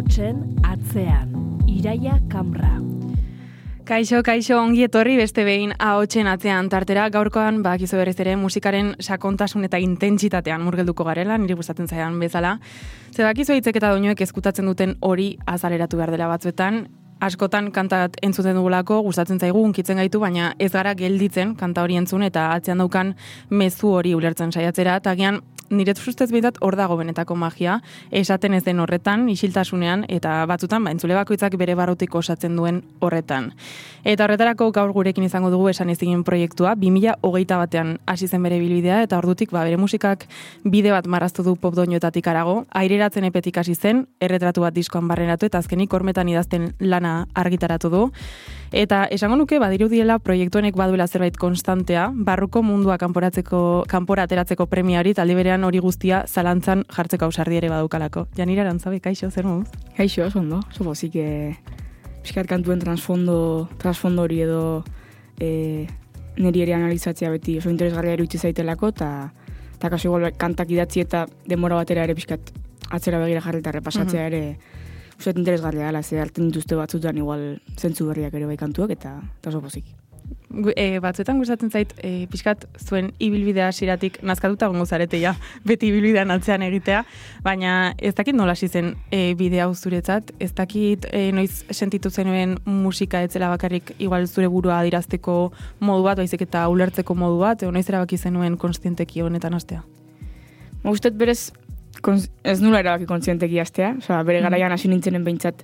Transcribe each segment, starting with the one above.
ahotsen atzean, Iraia Kamra. Kaixo, ongi etorri beste behin ahotsen atzean tartera. Gaurkoan bakizu berriz ere musikaren sakontasun eta intentsitatean murgelduko garela, niri gustatzen zaidan bezala. Ze bakizu hitzek eta doinuek ezkutatzen duten hori azaleratu behar dela batzuetan. Askotan kantat entzuten dugulako, gustatzen zaigu, hunkitzen gaitu, baina ez gara gelditzen kanta hori entzun eta atzean daukan mezu hori ulertzen saiatzera, eta agian nire ustez behintzat hor dago benetako magia, esaten ez den horretan, isiltasunean, eta batzutan entzule bakoitzak bere barrutik osatzen duen horretan. Eta horretarako gaur gurekin izango dugu esan ezin proiektua, 2021 hasi zen bere bilbidea, eta ordutik bere musikak bide bat marraztu du pop doinuetatik harago, aireratzen epetik hasi zen, erretratu bat diskoan barrenatu, eta azkenik hormetan idazten lana argitaratu du. Eta esango nuke badirudiela proiektu honek baduela zerbait konstantea, barruko mundua kanpora ateratzeko premia hori, talde berean hori guztia zalantzan jartzeko ausardi ere badukalako. Janira Arantzabe, kaixo, zer moduz? Kaixo, ondo. Sopozik pixkat kantuen transfondo hori edo niri ere analizatzea beti oso interesgarria erutzi zaitelako, eta kaso igual kantak idatzi eta denbora batera ere pixkat atzera begira jarri eta repasatzea ere uste interesgarria dela, ze hartzen dituzte batzutan igual zentzu berriak ere bai kantuak, eta oso pozik. Batzuetan gustatzen zait, pixkat zuen ibilbidea hasieratik nazkatuta gongo zarete ja, beti ibilbidean atzean egitea, baina ez dakit nola hasi zen bidea hau zuretzat, ez dakit noiz sentitu zenuen musika etzela bakarrik igual zure burua adirazteko modu bat, baizik eta ulertzeko modu bat, noiz erabaki zenuen konstienteki honetan hastea? Ustet berez, ez nula erabaki kontzienteki hastea, bere garaian hasi nintzenen behintzat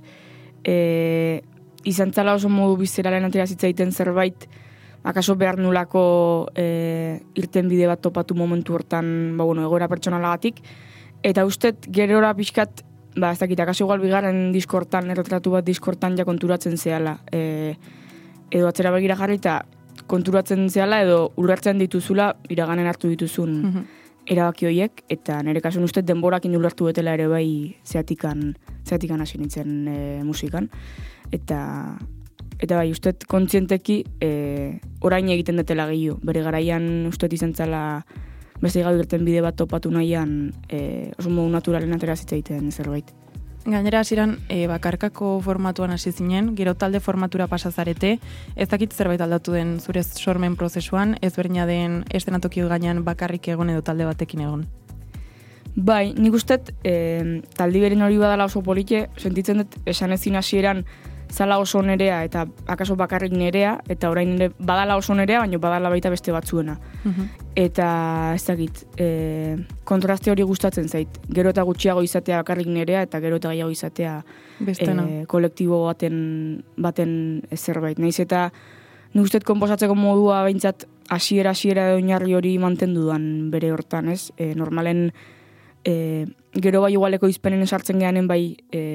izan zala oso modu bizeraren atera zitzaiten zerbait, akaso behar nulako irten bide bat topatu momentu hortan, egoera pertsonalagatik, eta ustet gerora pixkat, ez dakit, akaso igual bigarren diskortan, erretratu bat diskortan ja konturatzen zehala, edo atzera begira jarri eta konturatzen zehala, edo ulertzen dituzula iraganen hartu dituzun erabaki horiek, eta nire kasun ustez denborakin ulertu betela ere bai zeatikan hasi nintzen musikan. Eta bai, ustez kontzienteki orain egiten detela gehiago. Bere garaian ustez izan zela beste gau irten bide bat topatu nahian oso modu naturalen atera zitzaiten zerbait. Gainera hasieran bakarkako formatuan hasi zinen, gero talde formatura pasazarete, ez dakit zerbait aldatu den zure sormen prozesuan, ezberdina den estenatokio gainean bakarrik egon edo talde batekin egon. Bai, nik ustet taldi beren hori badala oso polite, sentitzen dut esan ezin hasieran zala oso nerea eta akaso bakarrik nerea, eta orain ere badala oso nerea, baina badala baita beste batzuena. Eta ez dakit, kontraste hori gustatzen zait. Gero eta gutxiago izatea bakarrik nerea, eta gero eta gehiago izatea kolektibo baten zerbait. Naiz eta nik ustet konposatzeko modua behintzat hasiera edo oinarri hori mantendu duan bere hortan, ez? Normalen gero bai igualeko izpenen esartzen gehanen bai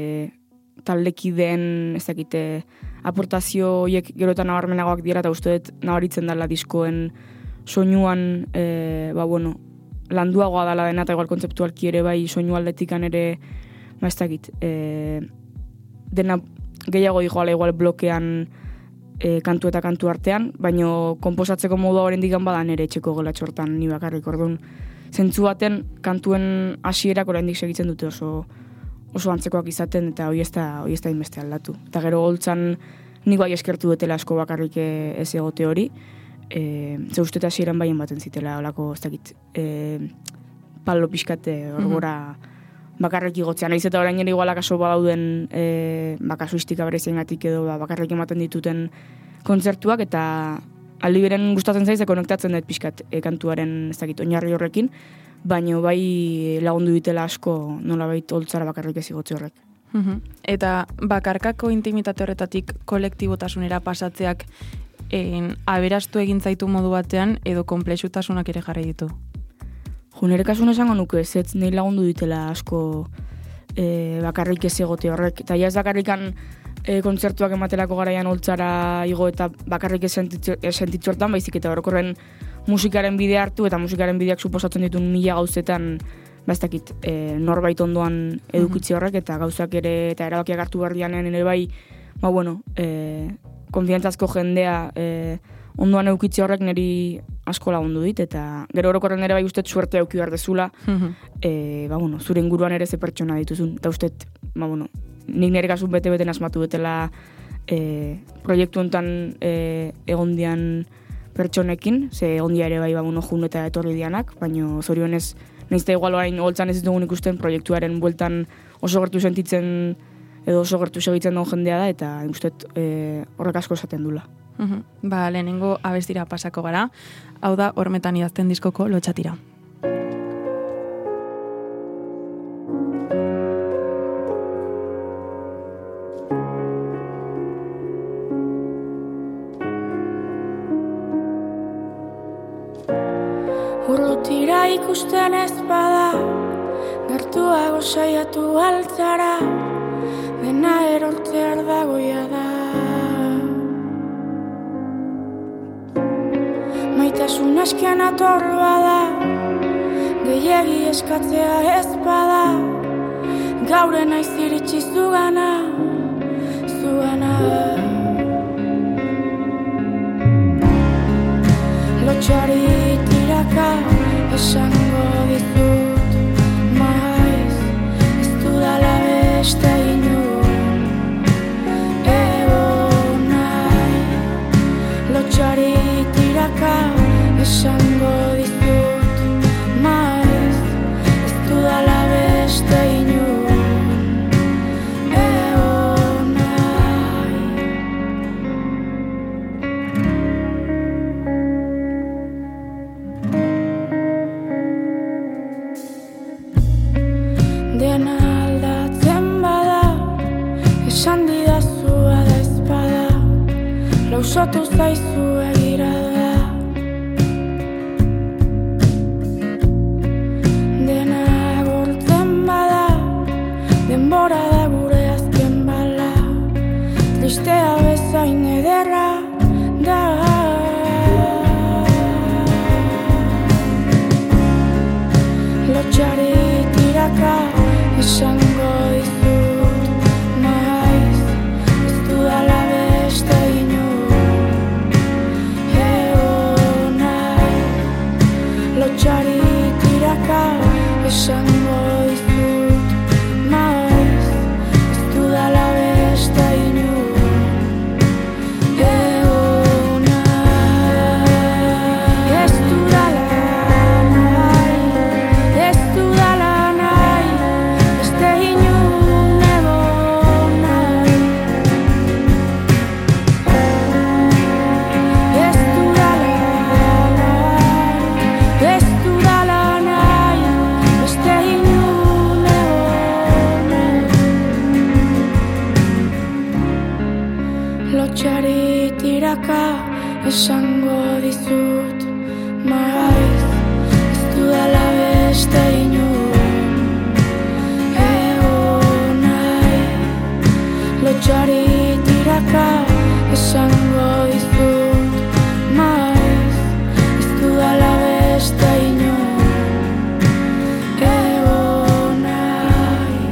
taldekideen, ez dakite, aportazio horiek gero eta nabarmenagoak dira, eta uste dut nabaritzen dela diskoen soinuan, landuagoa dela dena, eta igual kontzeptualki ere bai soinu aldetikan ere, ez dakit, dena gehiago dijoala igual blokean kantu eta kantu artean, baino konposatzeko modua oraindik bada nere etxeko gelatxortan ni bakarrik, orduan zentzu baten kantuen hasierak oraindik segitzen dute oso antzekoak izaten, eta hoi ez da inbeste aldatu. Eta gero holtzan nik bai eskertu dutela asko bakarrik ez egote hori, ze uste eta hasieran baien baten zitela, olako, ez dakit, palo pixkate orgora bakarrik igotzea. Naiz eta orain ere igualak aso badauden kasuistika bereziengatik edo bakarrik ematen dituten kontzertuak, eta aldi beren gustatzen zaiz, konektatzen dut pixkat kantuaren, ez dakit, oinarri horrekin, baina bai lagundu ditela asko nolabait holtzara bakarrik ez igotze horrek. Eta bakarkako intimitate horretatik kolektibotasunera pasatzeak aberastu egin zaitu modu batean edo konplexutasunak ere jarri ditu? Nire kasun esango nuke, ez nahi lagundu ditela asko bakarrik ez egote horrek. Eta ez bakarrikan kontzertuak ematelako garaian holtzara igo eta bakarrik ez sentitzu hortan, baizik eta orokorren musikaren bidea hartu, eta musikaren bideak suposatzen ditun 1000 gauzetan, ez dakit, norbait ondoan edukitzi horrek, eta gauzak ere, eta erabakiak hartu barrianen ere bai, konfiantzazko jendea ondoan edukitzi horrek niri asko lagundu dit, eta gero orokorren ere bai ustet suerte auki behar dezula, zure inguruan ere ze pertsona dituzun, eta ustet, nik nire kasun bete-beten asmatu dutela proiektu honetan egon dian pertsonekin, ze egon dia ere bai jun eta etorri dianak, baina zorionez nahizta igual orain holtzan ez ditugun ikusten proiektuaren bueltan oso gertu sentitzen edo oso gertu segitzen duen jendea da, eta guztet horrek asko esaten dula. Ba, lehenengo abestira pasako gara, hau da Hormetan idazten diskoko Lotxatira. Urrutira ikusten ez bada, gertuago saiatu altzara, dena erortzear dagoia da. Maitasun askean ator bada, gehiegi eskatzea ez bada, gaure naiz iritsi zugana. Lotxari tiraka esango dizut, maiz ez dudala beste inor egon nahi. Lotxari tiraka esango dizut, maiz ez dudala beste inor egon nahi. Dena aldatzen bada, esan didazu ada ezpada, lausatu zaizu egira da. Dena agortzen bada, denbora da gure azken bala, tristea bezain ederra da. Lotxari tiraka esango dizut, maiz ez dudala beste inor egon nahi. Lotxari tiraka esango dizut, maiz ez dudala beste inor egon nahi. Ez dudala nahi, ez dudala nahi, beste inor egon nahi. Ez dudala nahi, ez dudala nahi, beste inor egon nahi. Lotxari tiraka esango dizut, maiz ez dudala beste inor egon nahi. Lotxari tiraka esango dizut, maiz ez dudala beste inor egon nahi.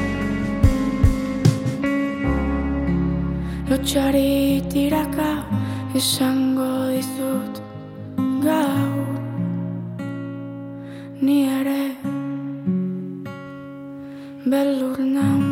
Lotxari tiraka esango dizut, gaur ni ere beldur naun.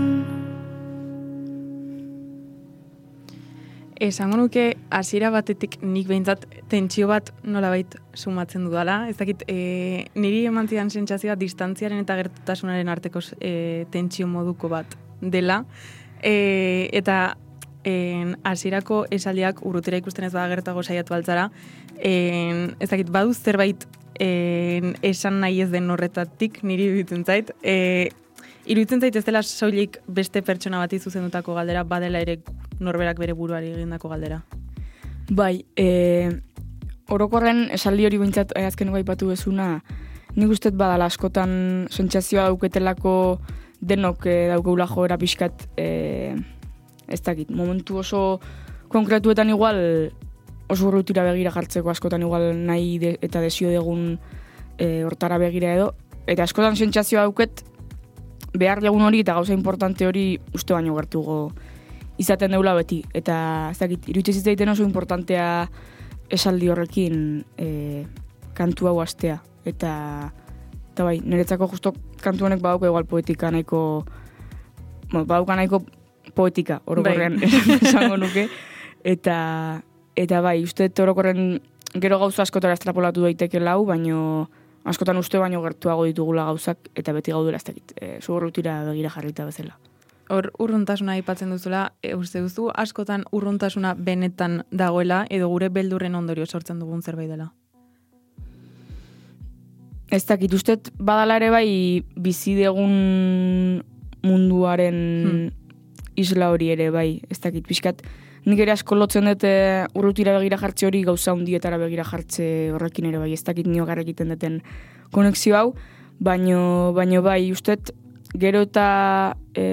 Esango nuke hasiera batetik nik behintzat tentsio bat nolabait sumatzen dudala. Ez dakit, niri eman zidan sentsazioa distantziaren eta gertutasunaren arteko tentsio moduko bat dela. Eta hasierako esaldiak urrutira ikusten ez bada gertago saiatu altzara. Ez dakit, badu zerbait esan nahi ez den horretatik niri iruditzen zait. Iruditzen zait ez dela soilik beste pertsona bati zuzendutako galdera, badela ere norberak bere buruari egindako galdera. Bai, orokorren esaldi hori behintzat azkeneko aipatu bezuna, nik uste badala askotan sentsazioa dauketelako denok daukeula joera pixkat, ez dakit, momentu oso konkretuetan igual oso urrutira begira jartzeko askotan igual nahi eta desio degun hortara begira edo, eta askotan sentsazioa dauket behar jagun hori eta gauza importante hori uste baino gertugo izaten deula beti, eta ez dakit, iruditzen zitzaiten oso importantea esaldi horrekin kantu hau astea, eta bai, niretzako justo kantu honek badauka igual poetika nahiko badauka nahiko poetika, orokorrean esango nuke, eta bai, uste orokorren gero gauza askotara estrapolatu daiteke lau, baino askotan uste baino gertuago ditugula gauzak, eta beti gaudela ez dakit, zugorrutira begira jarrita bezala. Hor, urruntasuna aipatzen duzula, uste duzu, askotan urruntasuna benetan dagoela, edo gure beldurren ondorio sortzen dugun zerbait dela? Ez dakit, uste badala ere bai bizi degun munduaren isla hori ere bai, ez dakit, pixkat, nik ere asko lotzen dut urrutira begira jartze hori gauza hundietara begira jartze horrekin ere bai, ez dakit niogar egiten duten konexio hau, baino bai, uste gero eta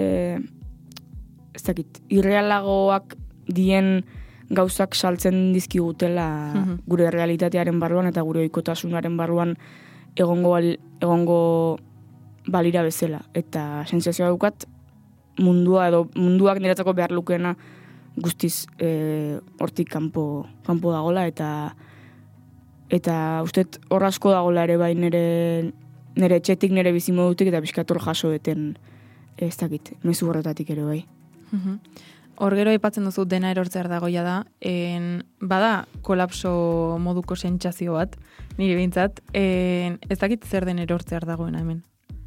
ez dakit, irrealagoak dien gauzak saltzen dizkigutela gure realitatearen barruan eta gure ohikotasunaren barruan egongo balira bezala. Eta sentsazioa daukat munduak niretzako behar lukeena guztiz hortik kanpo dagola eta ustet hor asko dagola ere bai nire etxetik, nire bizimodutik eta pixkator jaso eten ez dakit, mezu horretatik ere bai. Hor gero aipatzen duzu dena erortzear dagoia da, bada kolapso moduko sentsazio bat, nire bintzat, ez dakit zer den erortzear dagoena hemen.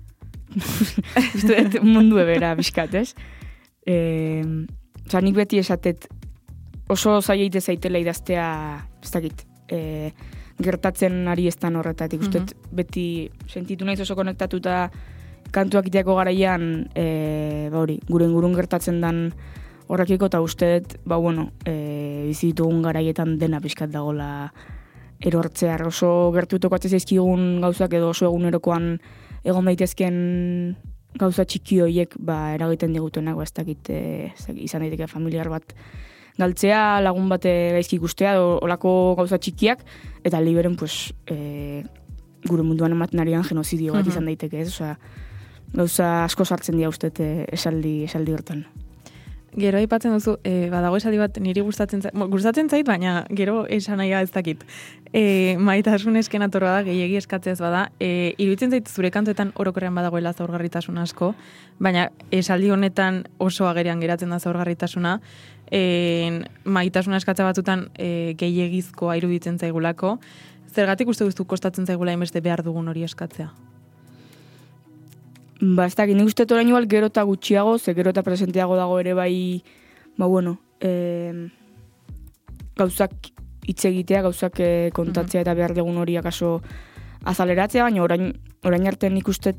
Mundu ebera bizkat, ez? Nik beti esatet oso zaila zaitela idaztea, ez dakit, gertatzen ari estan horretatik. Ustet beti sentitu naiz oso konektatuta kantuak iteako garaian, gure ingurun gertatzen dan horrekiko, eta usteet, bizitugun garaietan dena pixkat dagola erortzear. Oso gertu tokatzen zaizkigun gauzak edo oso egunerokoan egon daitezken gauza txiki horiek eragiten digutenak, ez dakit izan daiteke familiar bat galtzea, lagun bate gaizki ikustea, olako gauza txikiak, eta liberen, gure munduan ematen arian genozidio bat izan daiteke, ez? Osea, gauza asko sartzen dira uste esaldi hortan. Gero aipatzen duzu, badago esaldi bat niri gustatzen zait, baina gero esan nahia ez dakit. Maitasun eskenatorra da, gehiegi eskatzez bada. Iruditzen zait zure kantuetan orokorrean badagoela zaurgarritasun asko, baina esaldi honetan oso agerian geratzen da zaurgarritasuna. Maitasuna eskatza batzutan gehiegizkoa iruditzen zaigulako. Zergatik uste duzu kostatzen zaigula inbeste behar dugun hori eskatzea? Ez dakit, nik uste orain igual gero eta gutxiago, gero eta presenteago dago ere bai, gauzak hitz egitea, gauzak kontatzea eta behar dugun hori akaso azaleratzea, baina orain arte nik uste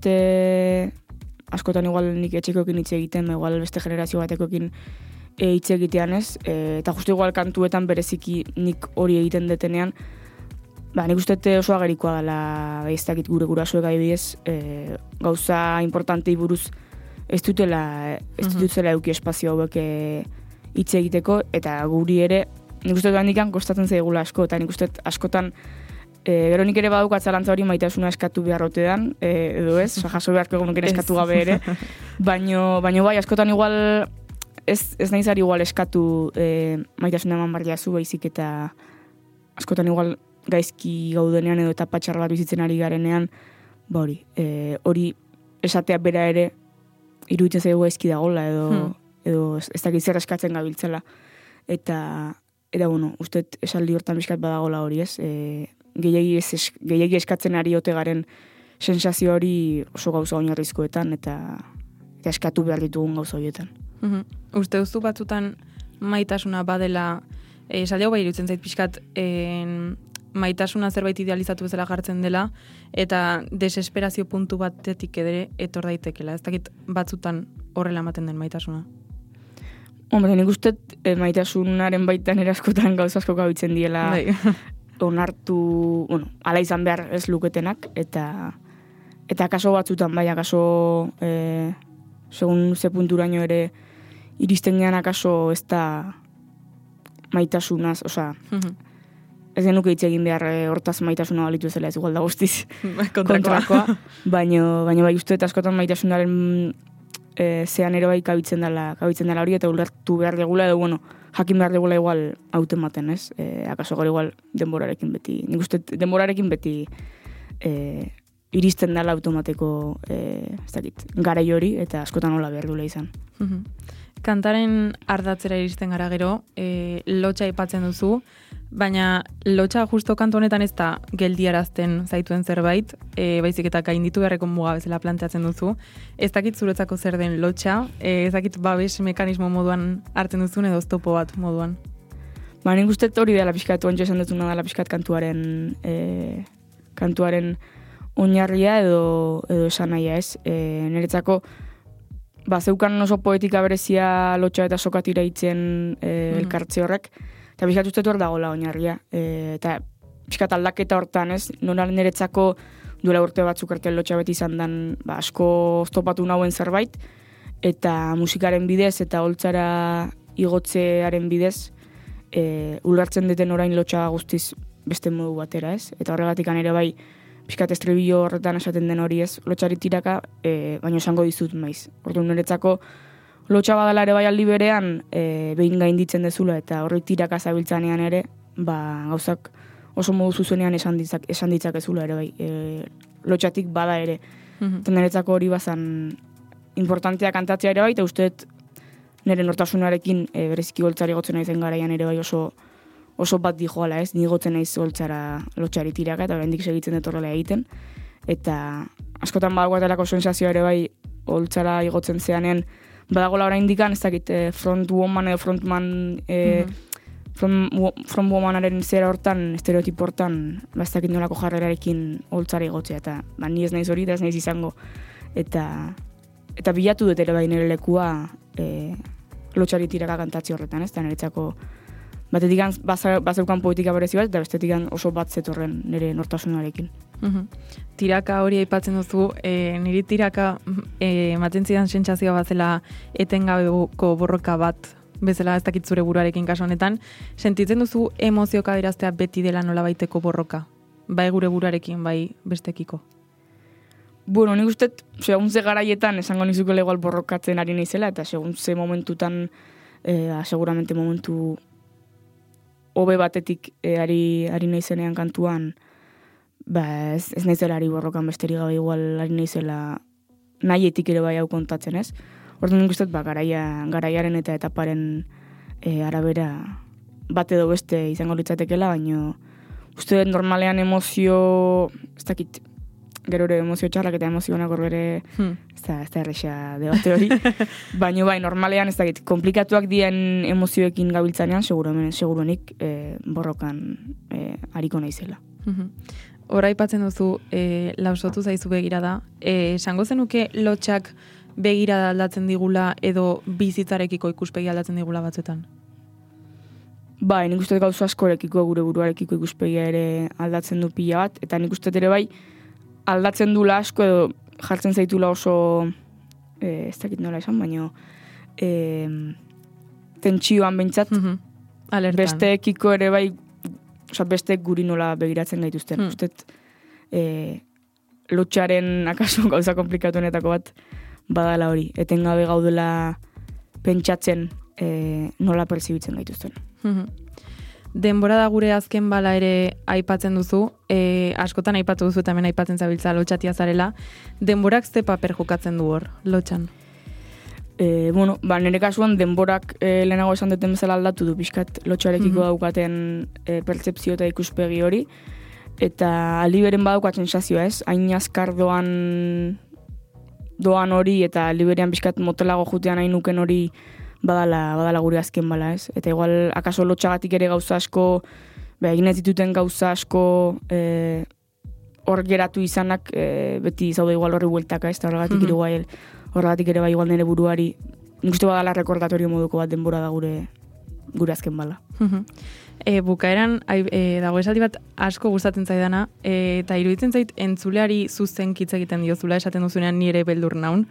askotan igual nik etxekoekin hitz egiten, igual beste generazio batekoekin hitz egitean ez, eta justu igual kantuetan bereziki nik hori egiten detenean, nik uste oso agerikoa dela ez dakit gure gurasoek adibidez, gauza importantei buruz ez dutela eduki espazio hauek hitz egiteko, eta guri ere nik uste handikan kostatzen zaigula asko, eta nik uste askotan gero nik ere badaukat zalantza hori maitasuna eskatu beharrotean, edo ez, jaso beharko egunuken eskatu gabe ere, baino bai, askotan igual ez nahizari igual eskatu maitasuna eman barriazu baizik, eta askotan igual gaizki gaudenean edo eta patxar bat bizitzen ari garenean, hori esatea bera ere iruditzen zaigu gaizki dagoela edo ez dakit zer eskatzen gabiltzela. Eta uste esaldi hortan bizkat badagola hori ez, gehiegi eskatzen ari ote garen sensazio hori oso gauza oinarrizkoetan eta eskatu behar ditugun gauza horietan. Uste duzu batzutan maitasuna badela, esaldi hau iruditzen zait pixkat, maitasuna zerbait idealizatu bezala jartzen dela, eta desesperazio puntu batetik ere etor daitekela. Ez dakit batzutan horrela ematen den maitasuna. Nik uste maitasunaren baitan eraskotan gauza asko gabitzen diela onartu, ala izan behar ez luketenak, eta akaso batzutan, akaso segun ze punturaino ere iristen gean akaso ez da maitasunaz, ez genuke hitz egin behar hortaz maitasuna balitu ezela ez igual da guztiz kontrakoa. Baina bai uste eta askotan maitasunaren zean ere bai kabitzen dela hori eta ulertu behar degula edo jakin behar degula igual hautematen, ez? Akaso gara igual denborarekin beti, nik uste denborarekin beti iristen dela automateko ez dakit, garai hori, eta askotan hola behar duela izan. Kantaren ardatzera iristen gara gero, lotxa aipatzen duzu, baina lotxa justo kantu honetan ez da geldiarazten zaituen zerbait, baizik eta gainditu beharreko muga bezala planteatzen duzu. Ez dakit zuretzako zer den lotxa, ez dakit babes mekanismo moduan hartzen duzun edo oztopo bat moduan. Ba, nik uste hori dela pixkat, ontsa esan duzuna dela pixkat kantuaren oinarria edo esan nahia ez. Niretzako, zeukan oso poetika berezia lotxa eta sokatira hitzen elkartze horrek, eta pixkat uste hor dagoela oinarria. Eta pixkat aldaketa hortan ez, niretzako duela urte batzuk arte lotxa beti izan dan asko oztopatu nauen zerbait, eta musikaren bidez eta holtzara igotzearen bidez, ulertzen deten orain lotxa guztiz beste modu batera ez, eta horregatik ere bai, pixkat estribillo horretan esaten den hori ez, lotxari tiraka, baina esango dizut maiz. Orduan niretzako lotxa badala ere bai aldi berean, behin gainditzen dezula eta horri tiraka zabiltzanean ere, gauzak oso modu zuzenean esan ditzakezula ere bai, lotxatik bada ere. Eta niretzako hori bazan importantea kantatzea ere bai, eta usteet nire nortasunarekin bereziki holtzari gotzen naizen garaian ere bai oso bat dijoala ez, ni gotzen naiz holtzara lotxari tiraka, eta oraindik segitzen dut horrela egiten. Eta askotan badagoatelako sensazioa ere bai holtzara igotzen zeanen, badagola oraindikan, ez dakit frontwoman edo frontman, frontwomanaren zera hortan, estereotipo hortan, ez dakit nolako jarrerarekin holtzara igotzea, eta ni ez naiz hori, eta ez naiz izango. Eta bilatu dut ere bai nire lekua lotxari tiraka kantatzi horretan, ez da niretzako batetik bazeukan poetika berezi bat, eta bestetik oso bat zetorren nire nortasunarekin. Tiraka hori aipatzen duzu, niri tiraka ematen zidan sentsazioa bat zela etengabeko borroka bat, bezala ez dakit zure buruarekin kasu honetan, sentitzen duzu emozioak adieraztea beti dela nolabaiteko borroka, bai gure buruarekin, bai bestekiko? Bueno, nik uste, segun ze garaietan esango nizuko legoal borrokatzen ari naizela, eta segun ze momentutan, seguramente momentu hobe batetik ari naizenean kantuan, ez naizela ari borrokan besterik gabe igual ari naizela nahietik ere bai hau kontatzen ez. Orduan nik uste, garaiaren eta etaparen arabera bat edo beste izango litzatekela, baina uste normalean emozio, ez dakit, gero ere emozio txarrak eta emozionak horre ez da erresa debate hori. Baina bai, normalean ez dakit, komplikatuak dien emozioekin gabiltzanean, seguruenik borrokan hariko naizela. Hora aipatzen duzu, lausotu zaizu begirada. Esango zenuke lotxak begirada aldatzen digula edo bizitzarekiko ikuspegi aldatzen digula batzuetan? Bai, nik uste gauza askorekiko, gure buruarekiko ikuspegia ere aldatzen du pila bat, eta nik uste ere bai, aldatzen dula asko edo jartzen zaitula oso, ez dakit nola esan, baina tentsioan behintzat, besteekiko ere bai, besteek guri nola begiratzen gaituzten. Ustet, lotxaren akaso gauza komplikatuenetako bat badala hori, etengabe gaudela pentsatzen nola perzibitzen gaituzten. Denbora da gure azken bala ere aipatzen duzu, askotan aipatu duzu eta hemen aipatzen zabiltza lotxatia zarela. Denborak ze paper jokatzen du hor, lotxan? Nire kasuan denborak lehenago esan duten bezala aldatu du pixkat lotxarekiko daukaten pertzepzio eta ikuspegi hori. Eta aldi beren badaukat sensazioa ez, hain azkar doan hori eta aldi berean pixkat motelago jutean hain nuken hori badala gure azken bala ez. Eta igual, akaso lotxagatik ere gauza asko, egin ez dituten gauza asko hor geratu izanak beti zaude igual horri bueltaka ez, eta horregatik ere bai igual nire buruari, nik uste badala rekordatorio moduko bat denbora da gure azken bala. Bukaeran, dago esaldi bat asko gustatzen zaidana, eta iruditzen zait entzuleari zuzenkitz egiten diozula esaten duzunean nire beldur naun.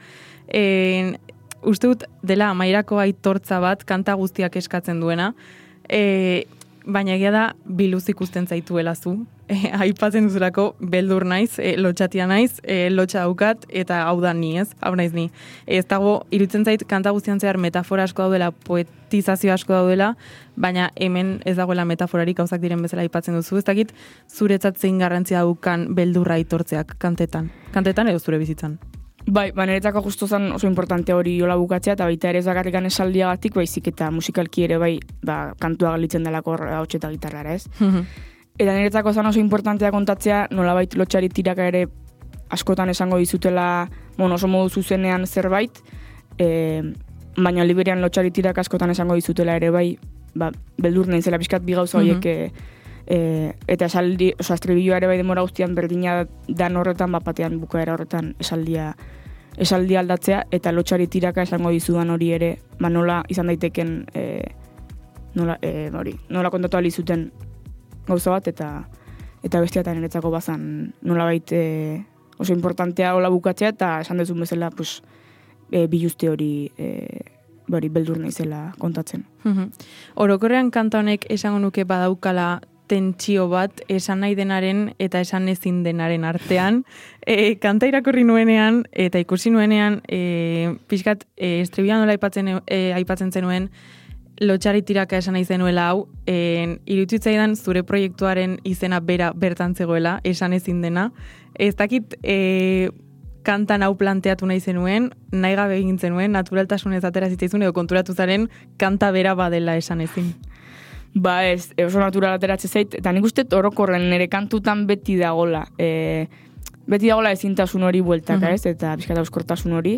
Uste dut dela amairako aitortza bat kanta guztiak eskatzen duena. baina egia da biluz ikusten zaituela zu. Aipatzen duzulako beldur naiz, lotxatia naiz, lotxa daukat, eta hau da ni, ez? Hau naiz ni. Ez dago, irutzen zait, kanta guztian zehar metafora asko daudela, poetizazio asko daudela, baina hemen ez dagoela metaforarik gauzak diren bezala aipatzen duzu. Ez dakit, zuretzat zein garrantzia daukan beldurra aitortzeak kantetan. Kantetan edo zure bizitzan. Bai, niretzako justu zen oso importante hori hola bukatzea, eta baita ere ez bakarrikan esaldiagatik, baizik eta musikalki ere bai, kantua galitzen delako ahots eta gitarrara, ez? Eta niretzako zen oso importantea kontatzea, nolabait lotxari tiraka ere askotan esango dizutela, oso modu zuzenean zerbait, baina liberian lotxari tiraka askotan esango dizutela ere bai, beldur naizela pixkat bi gauza horiek, eta esaldi, estribilloa ere bai demora guztian berdina dan horretan, batean bukaera horretan esaldia aldatzea, eta lotxari tiraka esango dizudan hori ere, nola izan daiteken, nola kontatu alizuten gauza bat, eta bestiatan eretzako bazan nolabait oso importantea hola bukatzea, eta esan dezun bezala biluzte hori beldur naizela kontatzen. Orokorrean kanta honek esango nuke badaukala tentsio bat esan nahi denaren eta esan ezin denaren artean. Kanta irakurri nuenean eta ikusi nuenean pixkat estribian nola aipatzen zenuen lotxari tiraka esan nahi zenuela hau, iruditzaidan zure proiektuaren izena bera bertan zegoela, esan ezin dena. Ez dakit kantan hau planteatu nahi zenuen, nahi gabe egin zenuen, naturaltasunez atera zitzaizun edo konturatu zaren kanta bera badela esan ezin. Ez, oso natural ateratze zait, eta nik uste orokorren nire kantutan beti dagola. Beti dagola ezintasun hori bueltaka, ez? Eta bizkata euskortasun hori.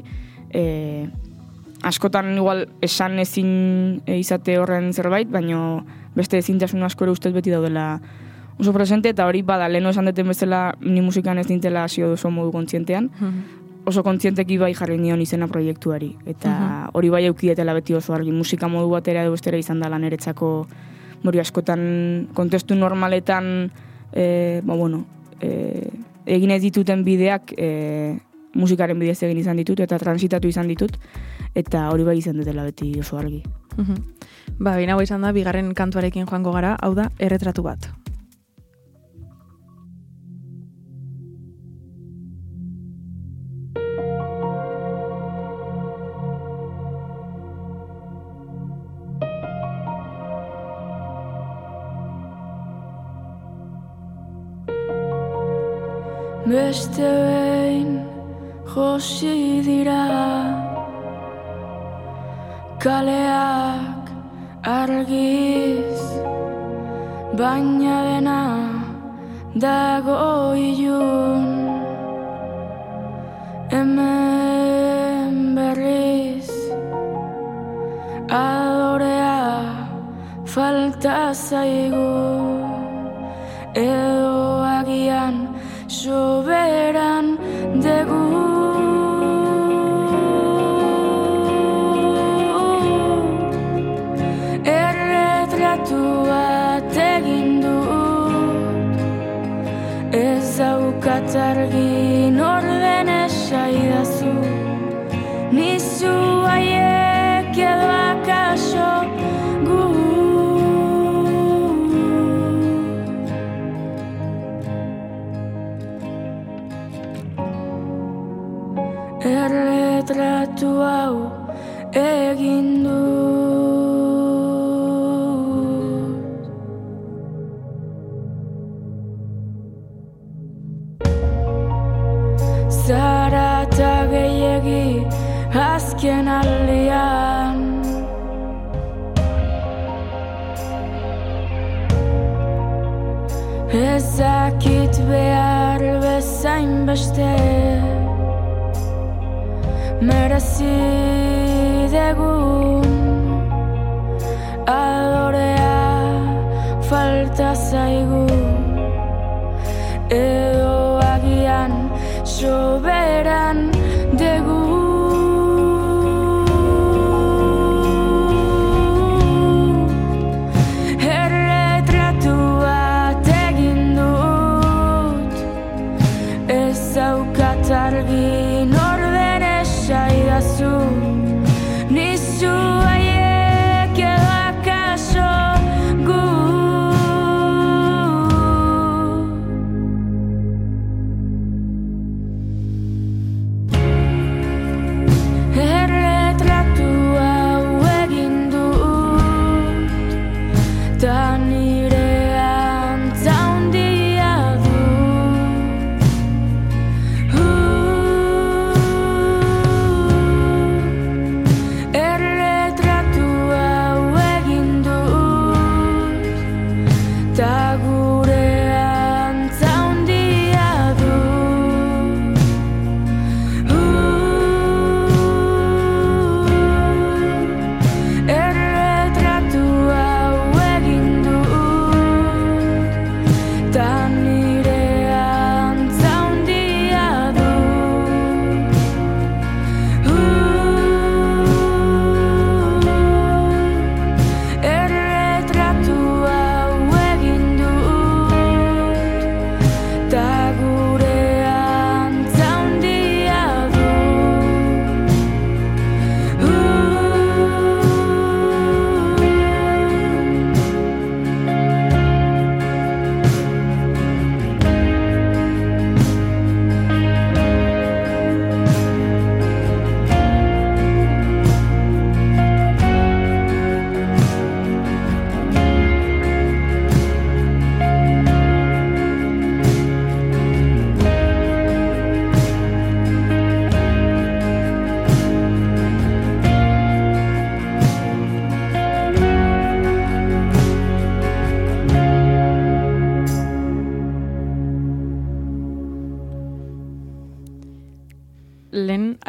Askotan igual esan ezin izate horren zerbait, baino beste ezintasun asko ere ustez beti daudela oso presente, eta hori leheno esan deten bezala ni musikan ez nintela hasio oso modu kontzientean. Oso kontzienteki bai jarri nion izena proiektuari. Eta hori bai eukidetela beti oso argi. Musika modu batera edo bestera izan dela niretzako hori askotan kontestu normaletan egin ez dituten bideak musikaren bidez egin izan ditut eta transitatu izan ditut, eta hori bai izan dutela beti oso argi. Bina hau izan da, bigarren kantuarekin joango gara, hau da, erretratu bat. Beste behin josi dira kaleak argiz, baina dena dago ilun. Hemen berriz adorea falta zaigu, edo agian soberan dugu. Erretratu bat egin dut, ez daukat argi nor den esaidazu, nizu haiek edo akaso gu. Erretratu hau egin dut. Zarata gehiegi azken aldian, ezakit behar bezain beste, merezi degun adorea falta zaigu, edo agian soberan dugu. Erretratu bat egin dut, ez daukat argi nor den esaidazu,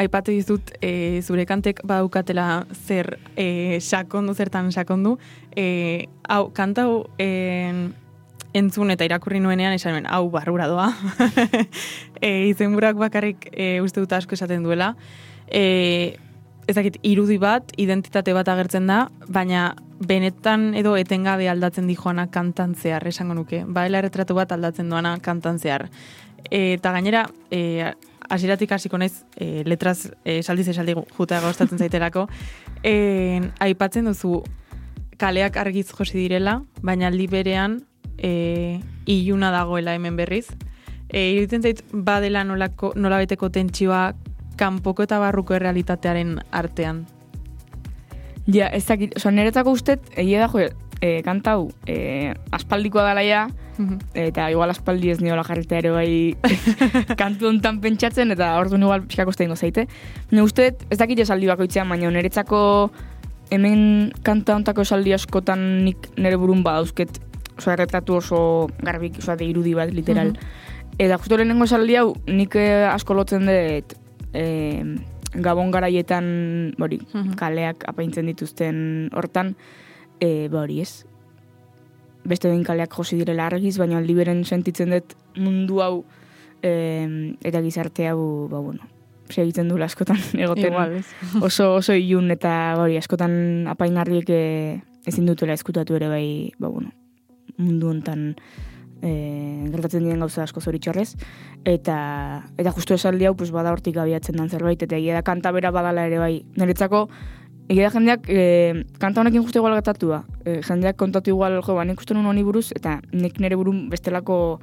aipatu dizut zure kantek badaukatela zer sakondu, zertan sakondu. Hau, kanta hau entzun eta irakurri nuenean, esan nuen, hau barrura doa. Izenburak bakarrik uste dut asko esaten duela. Ezakit, irudi bat, identitate bat agertzen da, baina benetan edo etengabe aldatzen di joana kantan zehar, esango nuke. Baela erretratu bat aldatzen doana kantan zehar. Eta gainera, hasieratik hasiko naiz, letraz esaldiz esaldi jutea gustatzen zaitelako, aipatzen duzu kaleak argiz josi direla, baina aldi berean iluna dagoela hemen berriz. Iruditzen zait badela nolabeteko tentsioa kanpoko eta barruko errealitatearen artean. Ja, ez dakit, niretzako ustet, egia da, kanta hau, aspaldikoa dela ja, eta igual aspaldi ez niola jarrita ere bai kantu hontan pentsatzen, eta orduan igual pixkako stengo zaite. Ne usteet, ez dakit esaldi bakoitzean, baina niretzako hemen kanta hontako esaldi askotan nik nire burun badauzket, erretratu oso garbik, de irudi bat, literal. Eta justo lehenengo esaldi hau, nik asko lotzen dut, Gabon garaietan kaleak apaintzen dituzten hortan, hori ez. Beste behin kaleak josi direla argiz, baina aldi beren sentitzen dut mundu hau eta gizarte hau, segitzen duela askotan egoten. Oso ilun eta askotan apaingarriek ezin dutela eskutatu ere bai, mundu hontan gertatzen diren gauza asko zoritxarrez, eta justu esaldi hau bada hortik abiatzen dan zerbait, eta egia da kanta bera badala ere bai. Niretzako, egia da jendeak kanta honekin justu igual gatatua. Jendeak kontatu igual, nik uste nun honi buruz, eta nik nire burun bestelako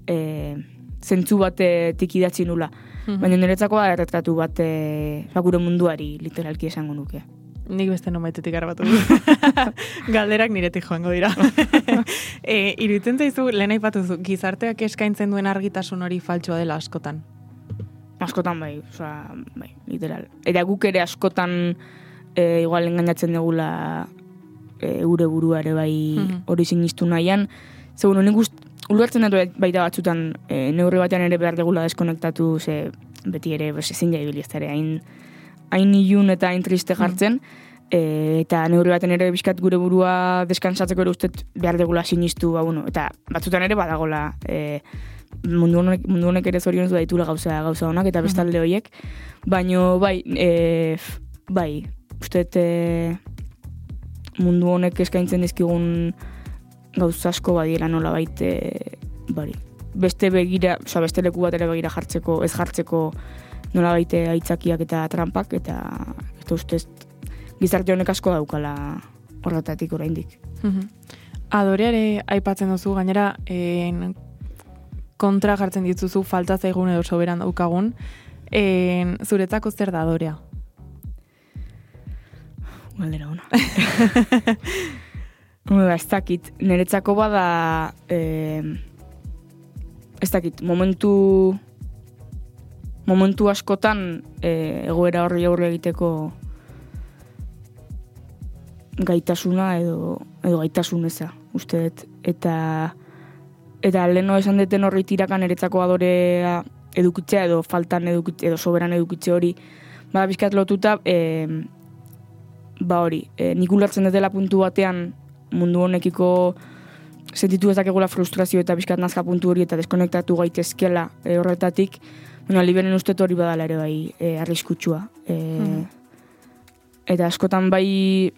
zentzu batetik idatzi nula. Baina niretzako da erretratu bat gure munduari literalki esango nuke. Nik beste nomaitetik arbatu du. Galderak niretik joango dira. Iruditzen zaizu, lehen aipatuzu, gizarteak eskaintzen duen argitasun hori faltsua dela askotan. Askotan bai, literal. Eta guk ere askotan igual engainatzen dugula gure burua ere bai hori sinistu nahian. Segun, nik ulertzen dut baita batzutan neurri batean ere behar degula deskonektatu, beti ere ezin jaibili ez ere hain ilun eta hain triste jartzen, eta neurri baten ere bizkat gure burua deskansatzeko ere ustet behar degula sinistu, eta batzutan ere badagola mundu honek ere zorionez daitula gauza honak, eta bestalde horiek, baino bai, ustet mundu honek eskaintzen dizkigun gauza asko badiela nola baite, beste leku bat ere begira jartzeko, ez jartzeko nola baite aitzakiak eta trampak, eta ustez gizarte honek asko daukala horretatik oraindik. Adoreare aipatzen duzu, gainera kontra jartzen dituzu falta zaigun edo soberan daukagun. Zuretzako zer da adorea? Galdera ona. Ez dakit, niretzako bada ez dakit, momentu askotan egoera horri aurre egiteko gaitasuna edo gaitasun eza, uste dut. Eta leheno esan deten horri tirakan niretzako adorea edukitzea edo faltan edukitzea edo soberan edukitze hori bada bizkat lotuta nik ulertzen dutela puntu batean mundu honekiko sentitu ezakegula frustrazio eta bizkat nazka puntu hori eta deskonektatu gaitezkela horretatik, baina liberen ustet hori badala ere bai arriskutsua. Eta askotan bai,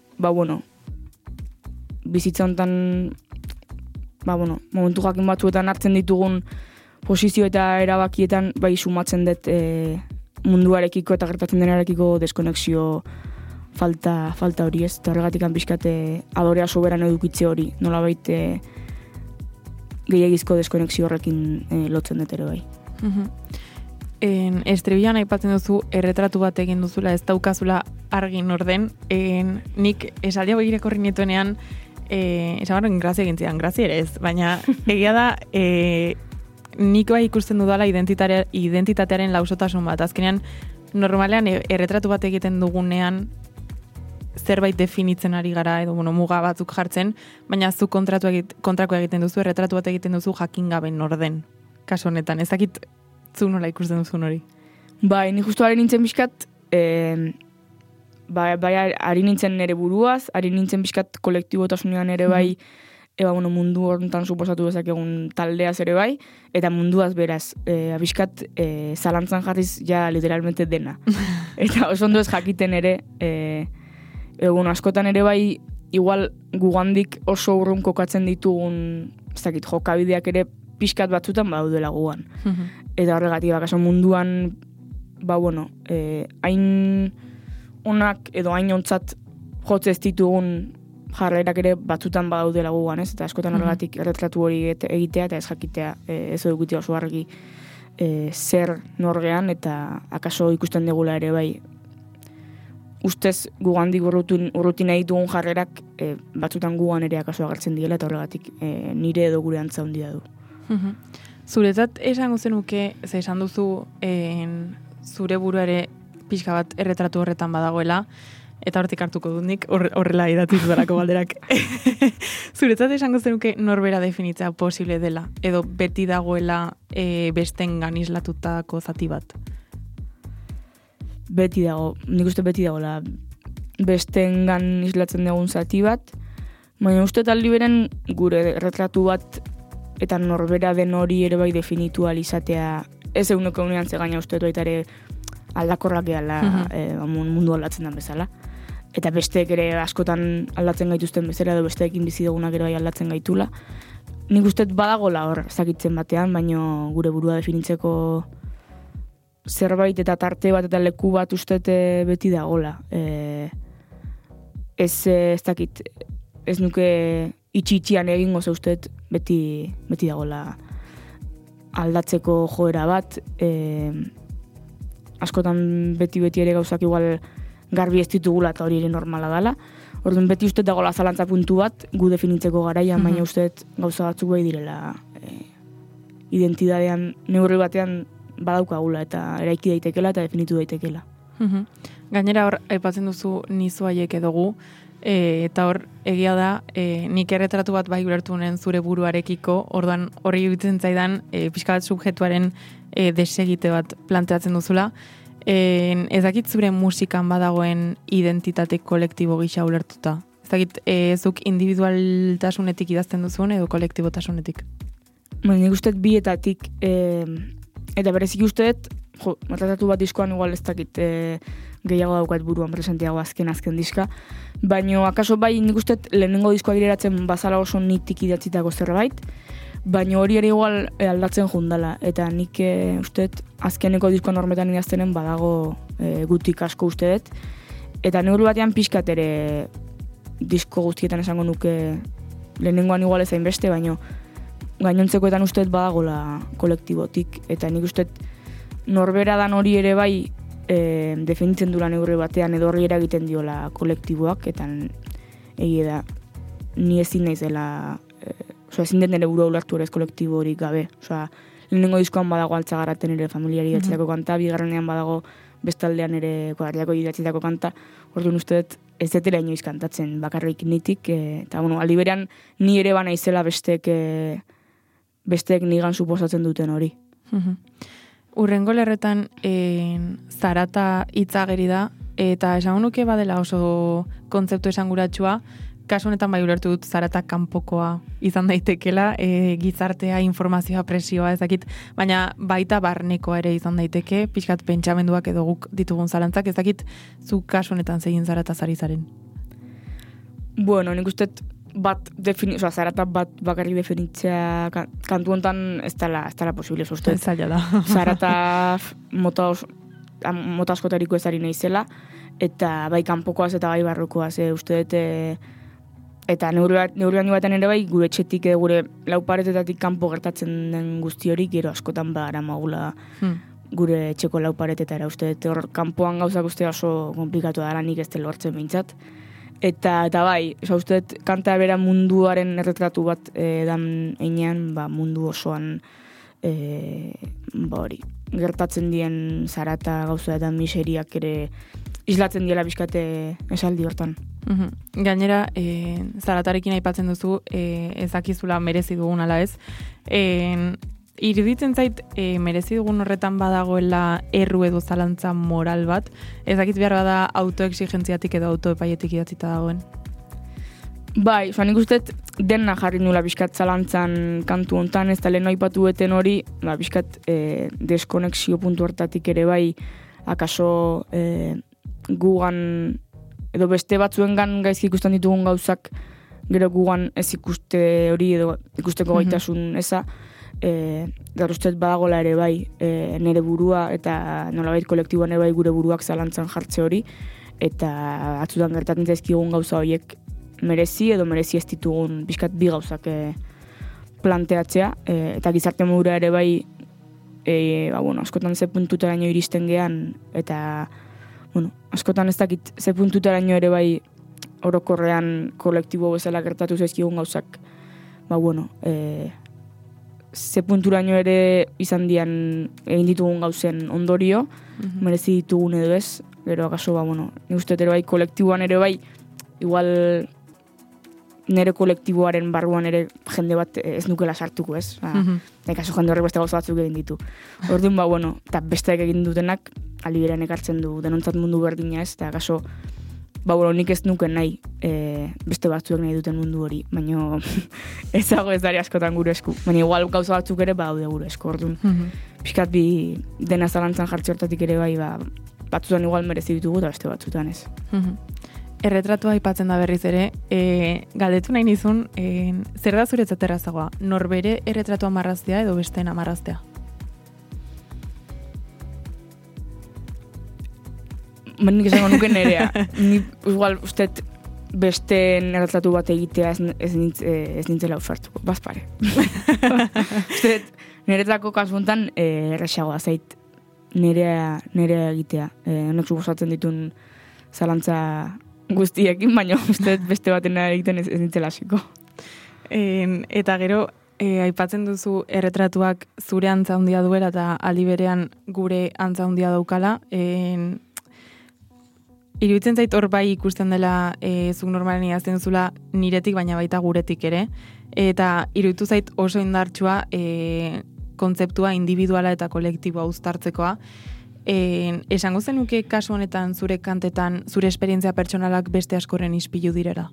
bizitza hontan momentu jakin batzuetan hartzen ditugun posizio eta erabakietan bai sumatzen dut munduarekiko eta gertatzen denarekiko deskonexio falta hori ez, eta horregatik bizkate adorea soberan edukitze hori, nola baite gehiagizko deskonexio horrekin lotzen dut ere bai. Estribian aipatzen duzu erretratu bat egin duzula, ez daukazula argin orden. Nik esaldia begirekorri nietuenean esan grazia egin zidan, grazia ere ez, baina egia da nik bai ikusten dudala identitatearen lausotasun bat. Azkenean, normalean erretratu bat egiten dugunean zerbait definitzen ari gara edo muga batzuk jartzen, baina zu kontrako egiten duzu, erretratu bat egiten duzu jakin gabe norden. Kasu honetan, ez dakit zu nola ikusten duzun hori? Bai, ni justu garen nintzen bizkat, bai ari nintzen nire buruaz, ari nintzen pixkat kolektibotasunean ere bai, mundu honetan suposatu dezakegun taldeaz ere bai, eta munduaz beraz, abiskat zalantzan jarriz ja literalmente dena. Eta oso ondo ez jakiten ere, askotan ere bai, igual gugandik oso urrun kokatzen ditugun, ez dakit, jokabideak ere pixkat batzutan badaudela gugan. Eta horregatik, bakaso munduan, hain onak edo hain ontzat jotze ez ditugun jarrerak ere batzutan badaudela gugan, ez? Eta askotan horregatik erretratu hori egitea eta ez jakitea ez edukitea oso argi zer norgean eta akaso ikusten degula ere bai ustez gugandik urrutin ditugun jarrerak batzutan gugan ere akaso agertzen diela eta horregatik nire edo gure antza handia du. Zuretzat esango zenuke, ze esan duzu zure buruare pixka bat erretratu horretan badagoela, eta hortik hartuko dut nik, horrela idatziz darako galderak. Zuretzat esango zenuke norbera definitzea posible dela, edo beti dagoela bestengan islatutako zati bat? Beti dago, nik uste beti dagoela bestengan islatzen dugun zati bat, baina uste taldi beren gure erretratu bat eta norbera den hori ere bai definitu alizatea, ez eguneko unean zegaina uste baita ere aldakorrak eala mundu aldatzen den bezala. Eta besteek ere askotan aldatzen gaituzten bezala edo besteekin bizi dugunak ere bai aldatzen gaitula. Nik uste badagola hor zakitzen batean, baino gure burua definitzeko zerbait eta tarte bat eta leku bat uste beti dagola. Ez dakit, ez nuke itxian egingo ze uste beti dagola aldatzeko joera bat, askotan beti ere gauzak igual garbi ez ditugula eta hori ere normala dela. Orduan beti uste dagoela zalantza puntu bat gu definitzeko garaian, baina uste gauza batzuk bai direla identidadean neurri batean badaukagula eta eraiki daitekela eta definitu daitekela. Gainera hor, aipatzen duzu nizu haiek edogu, eta hor egia da, nik erretratu bat bai ulertu honen zure buruarekiko, orduan horri iruditzen zaidan pixka bat subjektuaren desegite bat planteatzen duzula. Ez dakit zure musikan badagoen identitate kolektibo gisa ulertuta? Ez dakit zuk individualtasunetik idazten duzun edo kolektibotasunetik? Nik usteet bietatik, eta berezik usteet, matratatu bat diskoan igual ez dakit gehiago daukat buruan presenteago azken diska, baina akaso bai nik usteet lehenengo diskoa gireratzen bazala oso nitik idatzitako zerbait, baina hori ere igual aldatzen jundala, eta nik usteet azkeneko diskoan hormetan idaztenen badago gutik asko usteet, eta neurri batean pixkat ere disko guztietan esango nuke lehenengoan igual ezain beste, baina gainontzekoetan usteet badagola kolektibotik, eta nik usteet norbera dan hori ere bai definitzen dula neurri batean edo horri eragiten diola kolektiboak, eta egia da ni ezin naizela ezin den nire burua ulertu ere ez kolektibo horik gabe. Lehenengo diskoan badago Altzagaraten ere familiari idatzitako kanta, bigarrenean badago bestaldean ere Kodarriako idatzitako kanta, orduan uste dut ez detela inoiz kantatzen bakarrik nitik, eta aldi berean ni ere bana izela besteek nigan suposatzen duten hori. Urrengo lerretan zarata hitzageri da, eta esango nuke badela oso kontzeptu esanguratsua, kasu honetan bai ulertu dut zarata kanpokoa izan daitekela, gizartea, informazioa, presioa, ez dakit, baina baita barnekoa ere izan daiteke, pixkat pentsamenduak edo guk ditugun zalantzak, ez dakit zu kasu honetan zegin zarata zari zaren. Bueno, nik uste zarata bat bakarrik definitzea kantu honetan ez dela posible, uste. Ez zaila da. Zarata mota askotariko ez ari naizela, eta bai kanpokoaz eta bai barrukoaz, uste dut, eta neurri baten ere bai, gure etxetik edo gure lauparetetatik kanpo gertatzen den guzti hori, gero askotan bara magula gure etxeko lauparetetara, uste dut, hor kanpoan gauzak uste oso komplikatu dara nik ez dela hortzen behintzat. Eta bai, uste dut, kanta bera munduaren erretratu bat dan einean, mundu osoan hori, gertatzen dien zarata gauza eta miseriak ere islatzen diela bizkate esaldi hortan. Gainera, zaratarekin aipatzen duzu, ezakizula merezi dugun ala ez, iruditzen zait, merezi dugun horretan badagoela erru edo zalantza moral bat, ez dakit behar bada autoexigentziatik edo autoepaietik idatzita dagoen. Bai, nik uste dena jarri nula bizkat zalantzan kantu hontan, ez da lehen aipatu eten hori, bizkat deskonexio puntu hortatik ere bai, akaso gugan, edo beste batzuengan gaizki ikusten ditugun gauzak, gero gugan ez ikuste hori edo ikusteko gaitasun eza, gaur uste badagola ere bai nire burua eta nolabait kolektiboan ere bai gure buruak zalantzan jartze hori, eta atzutan gertatzen zaizkigun gauza horiek merezi edo merezi ez ditugun bizkat bi gauzak planteatzea, eta gizarte modura ere bai askotan ze puntutaraino iristen gean, eta askotan ez dakit ze puntutaraino ere bai orokorrean kolektibo bezala gertatu zaizkigun gauzak, ze punturaino ere izan dian egin ditugun gauzen ondorio, merezi ditugun edo ez, gero akaso, nik uste ere bai kolektiboan ere bai, igual nire kolektiboaren barruan ere jende bat ez nukela sartuko, ez? Kaso jende horrek beste gauza batzuk egin ditu. Orduan, eta besteak egin dutenak, aliberen ekartzen du denontzat mundu berdina, ez? Eta kaso, nik ez nuken nahi beste batzuek nahi duten mundu hori, baina ez dago ez dari askotan gure esku. Baina igual gauza batzuk ere daude gure esku, orduan. Piskat bi dena zalantzan jartze hortatik ere bai, batzutan igual merezi ditugu eta beste batzutan ez. Erretratua aipatzen da berriz ere, galdetu nahi nizun, zer da zuretzat errazagoa? Norbere erretratua marraztea edo besteen amarraztea? Nik esango nuke nerea. Ni igual ustet besteen erretratu bat egitea ez nintzela ausartuko. Bazpare. Ustet niretzako kasuntan errazagoa zait nerea egitea. Honek suposatzen ditun zalantza guztiekin, baina uste beste batena egiten ez nintzela hasiko. Eta gero, aipatzen duzu erretratuak zure antza handia duela eta aldi berean gure antza handia daukala. Iruditzen zait hor bai ikusten dela zuk normalen idazten zula niretik, baina baita guretik ere. Eta iruditu zait oso indartsua kontzeptua individuala eta kolektiboa uztartzekoa. Esango zenuke kasu honetan zure kantetan zure esperientzia pertsonalak beste askoren ispilu direra?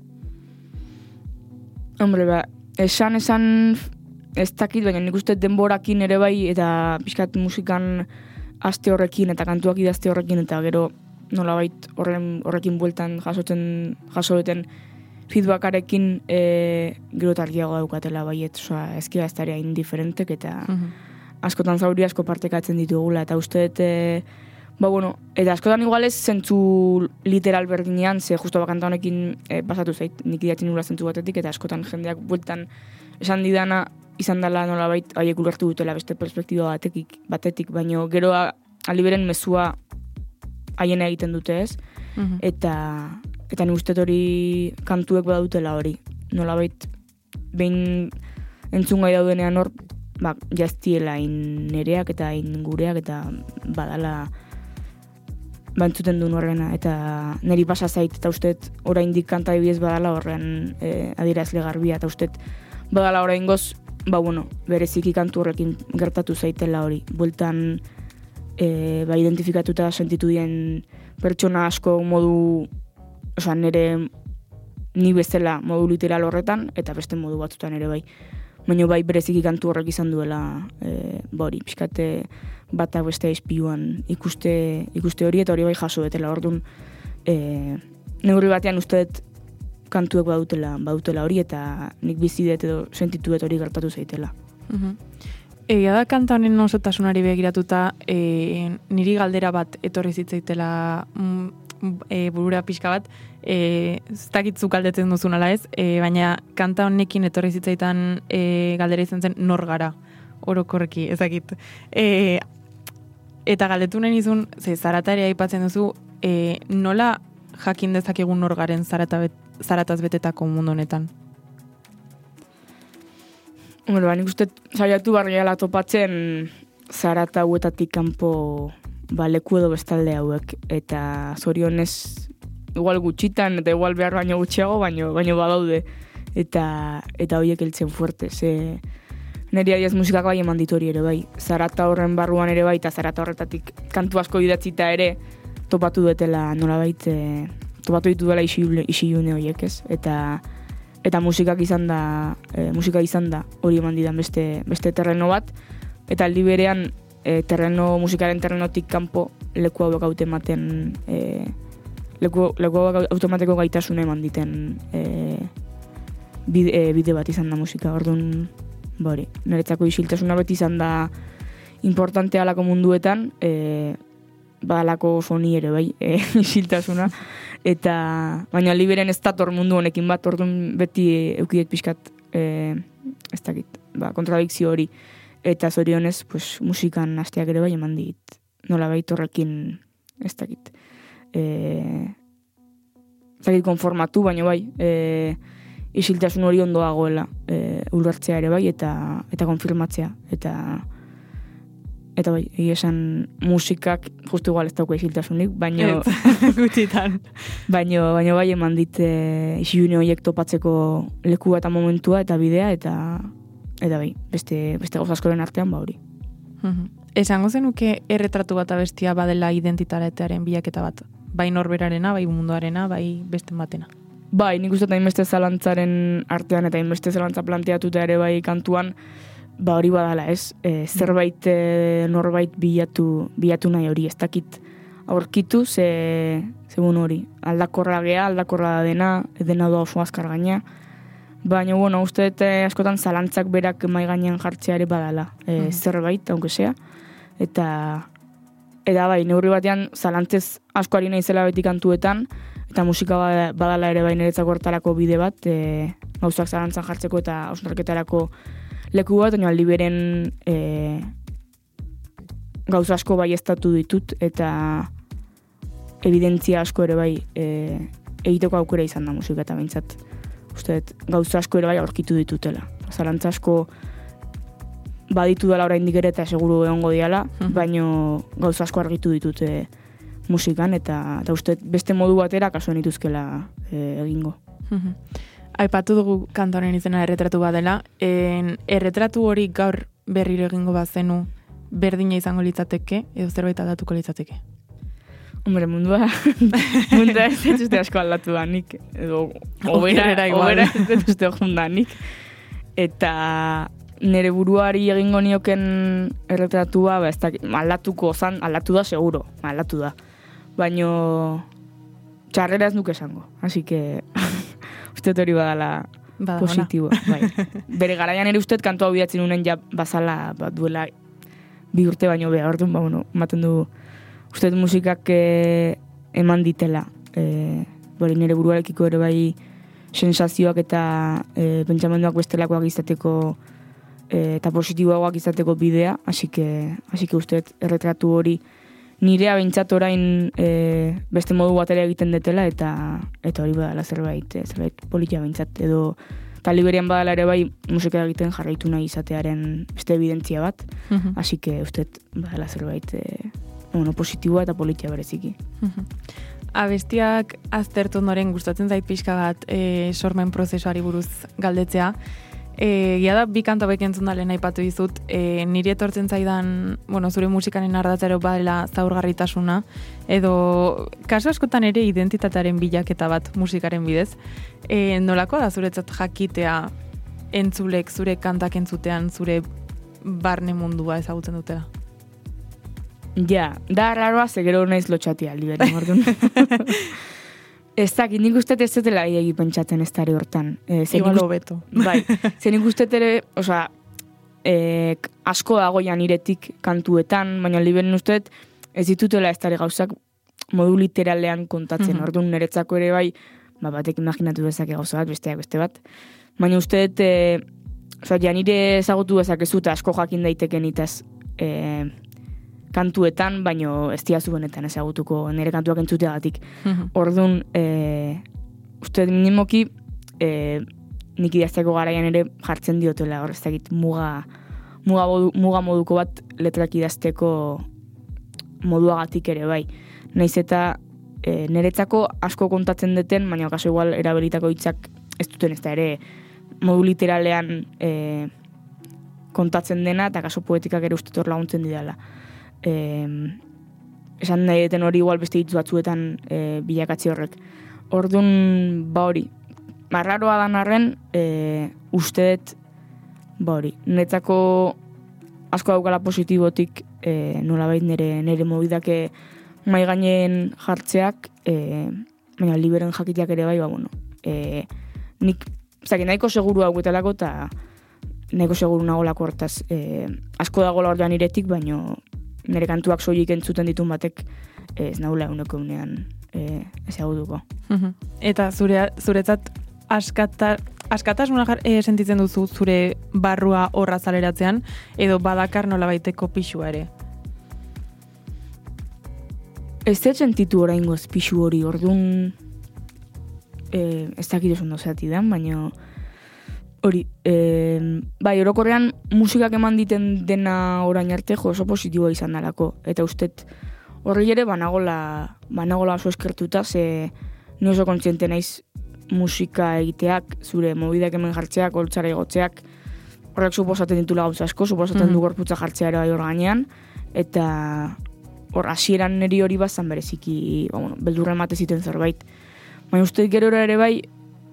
Hombre, esan ez dakit, baina nik uste denborakin ere bai eta pixkat musikan aste horrekin eta kantuak idazte horrekin eta gero nolabait horrekin bueltan jasoeten feedbackarekin gero targiago daukatela baiet, ezkia ez daria indiferentek eta askotan zauri asko partekatzen ditugula, eta uste eta askotan igual ez zentzu literal berdinean, ze justo bakanta honekin pasatu zait, nik idatzen nula zentzu batetik, eta askotan jendeak bueltan esan didana izan dela nolabait haiek ulertu dutela beste perspektiba batetik, baino gero aliberen mezua haien egiten dute ez, eta nik uste hori kantuek badutela hori, nolabait behin entzungai daudenean hor, jaztiela nereak eta gureak eta badala bantzuten duen horrena eta niri pasa zait eta ustet oraindik kanta bidez badala horren adierazle garbia eta ustet badala oraingoz bereziki kantu horrekin gertatu zaitela hori bueltan identifikatuta sentitu dien pertsona asko modu ni bezala modu literal horretan eta beste modu batzutan ere bai. Baina bai bereziki kantu horrek izan duela hori, pixkate bata beste ispiluan ikuste hori eta hori bai jaso betela. Orduan neurri batean usteet kantuek badutela hori eta nik bizidet edo sentituet hori gertatu zaitela. Egia da kanta honen osotasunari begiratuta niri galdera bat etorri zitzaitela burura pixka bat, ez dakitzuk galdetzen duzun ala ez, baina kanta honekin etorri zitzaitan galdera izan zen nor gara, orokorreki, ez dakit. Eta galdetu nahi nizun, zarata ere aipatzen duzu, nola jakin dezakegun nor garen zarataz betetako mundu honetan? Nik uste saiatu barriala topatzen zarata hauetatik kanpo leku edo bestalde hauek, eta zorionez igual gutxitan, eta igual behar baino gutxiago, baino badaude, eta horiek heltzen fuerte, ze niri adiaz musikak bai eman ditu hori ere bai. Zarata horren barruan ere bai, eta zarata horretatik kantu asko idatzita ere topatu dutela nolabait, topatu ditu dela isilune horiek, ez? Eta musika izan da hori eman didan beste terreno bat, eta aldi berean musikaren terrenotik kanpo leku hauek hautematen leku hauek automateko gaitasuna eman diten bide bat izan da musika. Orduan, hori, niretzako isiltasuna beti izan da importante alako munduetan, badalako foni ere bai, isiltasuna, baina liberen ez dator mundu honekin bat, orduan beti eukidet pixkat, ez dakit, kontradikzio hori, eta zorionez, pues, musikan hasteak ere bai eman dit, nola baita horrekin, ez dakit, konformatu, baina bai, isiltasun hori ondo dagoela, ulertzea ere bai, eta konfirmatzea, eta bai, esan musikak justu igual ez dauka isiltasunik, baina gutitan. Baina bai eman dit isilune horiek topatzeko lekua eta momentua eta bidea, eta bai, beste gauza askoren artean hori. Esango zenuke erretratu bat abestia badela identitatearen bilaketa bat? Bai norberarena, bai munduarena, bai beste batena? Bai, nik uste hainbeste zalantzaren artean eta hainbeste zalantza planteatuta ere bai kantuan, hori badala, ez? Zerbait norbait bilatu nahi hori, ez dakit aurkitu, zegun hori. Aldakorra dena da oso azkar gaina. Baina, bueno, uste askotan zalantzak berak mai gainean jartzea ere badala, zerbait, aunque sea. Eta bai, neurri batean zalantzez asko ari naizela beti kantuetan, eta musika badala ere bai niretzako hortarako bide bat, gauzak zalantzan jartzeko eta hausnarketarako leku bat, baina liberen gauza asko bai estatu ditut, eta evidentzia asko ere bai egiteko aukera izan da musika, eta behintzat uste gauza asko ere bai aurkitu ditutela. Zalantza asko baditu dela oraindik ere eta seguru egongo diala, baina gauza asko argitu ditute musikan, eta uste beste modu batera kasuan ituzkela egingo. Aipatu dugu kantoren izena erretratu badela, erretratu hori gaur berriro egingo bazenu berdina izango litzateke, edo zerbait aldatuko litzateke? Hombre, mundua ez dut asko aldatu danik, edo obera ez dut jundanik. Eta nire buruari egingo nioken erretratua, aldatuko zan, aldatu da seguro, aldatu da. Baina txarrera ez nuke esango, así que uste hori badala positibo. Bai. Bere garaian ere uste kantua hau bidatzen unen ja bazala duela 2 urte baino beha, orduan, ematen du uste musikak eman ditela. Nire buruarekiko ere bai sensazioak eta pentsamenduak bestelakoak izateko eta positiboagoak izateko bidea, así que uste erretratu hori nirea behintzat orain beste modu batera egiten detela, eta hori badala zerbait politia behintzat, edo taliberian badala ere bai musika egiten jarraitu nahi izatearen beste evidentzia bat, así que uste badala zerbait positiboa eta politia bereziki. Abestiak aztertu ondoren gustatzen zait pixka bat sormen prozesuari buruz galdetzea. Gia da, bi kanto hauek entzun da lehen aipatu dizut, niri etortzen zaidan, zure musikaren ardatzero badela zaurgarritasuna, edo kasu askotan ere identitatearen bilaketa bat musikaren bidez. Nolako da zuretzat jakitea entzulek zure kantak entzutean zure barne mundua ezagutzen dutela? Ja, da raroa zegero naiz lotxatia liberen, orduan. Ez dakit, nik uste ez dela egi pentsatzen ez dara hortan. Igual hobeto. Bai, zer nik uste ere, asko dagoian niretik kantuetan, baina liberen uste ez ditutela ez dara gauzak modu literalean kontatzen. Orduan niretzako ere bai, batek imaginatu bezake gauza bat, besteak beste bat. Baina uste, nire ezagutu bezakezu eta asko jakin daiteken itaz kantuetan, baino ez diazu benetan ezagutuko nire kantuak entzuteagatik. Orduan, uste minimoki nik idazteko garaian ere jartzen diotela, hor ez dakit muga moduko bat letrak idazteko moduagatik ere bai. Naiz eta niretzako asko kontatzen duten, baina kaso igual erabilitako hitzak ez duten ez da ere modu literalean kontatzen dena, eta kaso poetikak ere uste laguntzen didala. Esan nahi deten hori igual beste hitz batzuetan bilakatzi horrek. Orduan, hori, marraroa dan arren, uste dut, hori, netzako asko daukala positibotik nolabait nire mobidake mai gainen jartzeak, baina liberen jakiteak ere bai, nik nahiko seguru hauetelako eta nahiko seguru nagolako hortaz. Asko dagoela orduan iretik, baina nire kantuak soilik entzuten ditun batek ez naula eguneko unean ezagutuko. Eta zuretzat askatasuna sentitzen duzu zure barrua horra zaleratzean, edo badakar nolabaiteko pixua ere? Ez dut sentitu oraingoz pixu hori, orduan ez dakit oso ondo zatidan, baina hori, bai, orokorrean musikak eman diten dena orain arte oso positiboa izan dalako, eta ustet horri ere banagola oso eskertuta, ze ni oso kontziente naiz musika egiteak, zure mobidak hemen jartzeak, holtzara igotzeak, horrek suposatzen ditula gauza asko, suposatzen du gorputza jartzea ere bai hor gainean, eta hor hasieran niri hori bazan bereziki, beldurra emate ziten zerbait. Baina uste gero ere bai,